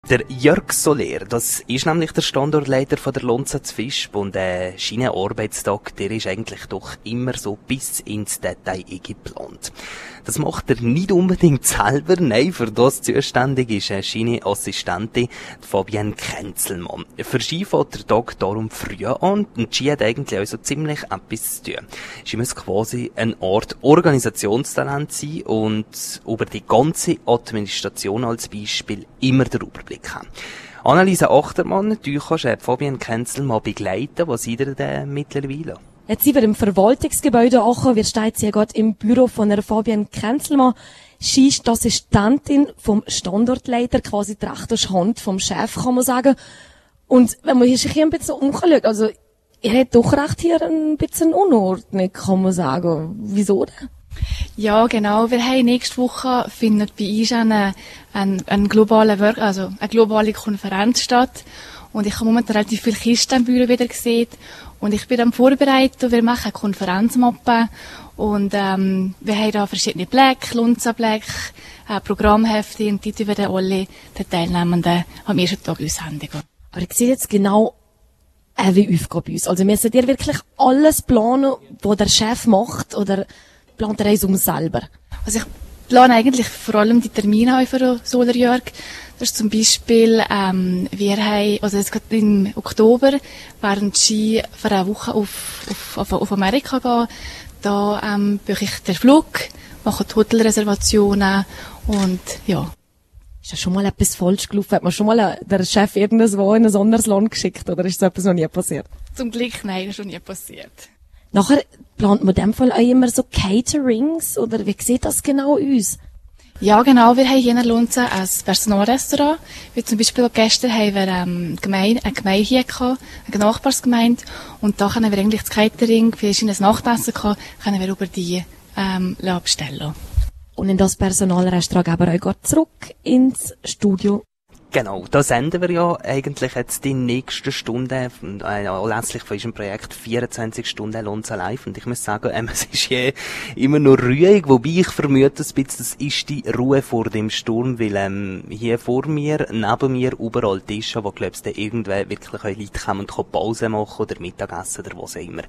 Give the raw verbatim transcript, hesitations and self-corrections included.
Der Jörg Soler, das ist nämlich der Standortleiter von der Lonza zu Visp und äh, seine Arbeitstag, der ist eigentlich doch immer so bis ins Detail geplant. Das macht er nicht unbedingt selber, nein, für das zuständig ist äh, seine Assistentin Fabienne Kenzelmann. Für sie fängt der Tag darum früh an und sie hat eigentlich also ziemlich etwas zu tun. Sie muss quasi eine Art Organisationstalent sein und über die ganze Administration als Beispiel immer den Überblick haben. Anneliese Achtermann, du kannst Fabienne Kenzelmann begleiten. Was seid ihr denn mittlerweile? Jetzt sind wir im Verwaltungsgebäude angekommen. Wir stehen hier gerade im Büro von der Fabienne Kenzelmann. Sie ist die Assistentin vom Standortleiter, quasi die rechte Hand vom Chef, kann man sagen. Und wenn man hier sich hier ein bisschen umschaut, also, ihr habt doch recht hier ein bisschen Unordnung, kann man sagen. Wieso denn? Ja, genau. Wir haben nächste Woche findet bei uns eine, eine, eine globale Work, also eine globale Konferenz statt. Und ich habe momentan relativ viele Kisten im Büro wieder gesehen. Und ich bin am Vorbereiten. Wir machen eine Konferenzmappe. Und, ähm, wir haben da verschiedene Blöcke, Lonza-Blöcke, äh, Programmhefte. Und die werden alle den Teilnehmenden am ersten Tag uns händigen. Aber ich sehe jetzt genau, äh, wie Aufgabe bei uns. Also müsst ihr wirklich alles planen, was der Chef macht, oder plant er eins um selber? Also ich plane eigentlich vor allem die Termine für den Solarjörg. Das ist zum Beispiel, ähm, wir haben, also jetzt gerade im Oktober, während Sie für eine Woche auf, auf, auf Amerika gehen, da, ähm, buche ich den Flug, mache die Hotelreservationen und, ja. Ist ja schon mal etwas falsch gelaufen? Hat man schon mal der Chef irgendwo in ein anderes Land geschickt, oder ist so etwas noch nie passiert? Zum Glück, nein, das ist noch nie passiert. Nachher plant man in dem Fall auch immer so Caterings, oder wie sieht das genau aus? Ja, genau. Wir haben hier in Lonza ein Personalrestaurant. Wie zum Beispiel gestern haben wir ähm, Gemeinde, eine Gemeinde hier gehabt, eine Nachbarsgemeinde. Und da können wir eigentlich das Catering, für ein Nachtessen gehabt, können wir über die ähm, bestellen. Und in das Personalrestaurant gehen wir auch zurück ins Studio. Genau, da senden wir ja eigentlich jetzt die nächsten Stunden, äh, anlässlich von unserem Projekt vierundzwanzig Stunden Lonza Live. Und ich muss sagen, ähm, es ist hier immer noch ruhig, wobei ich vermute ein bisschen, das ist die Ruhe vor dem Sturm, weil ähm, hier vor mir, neben mir, überall Tische, wo, glaubst du, irgendwann wirklich Leute kommen und Pause machen oder Mittagessen oder was auch immer.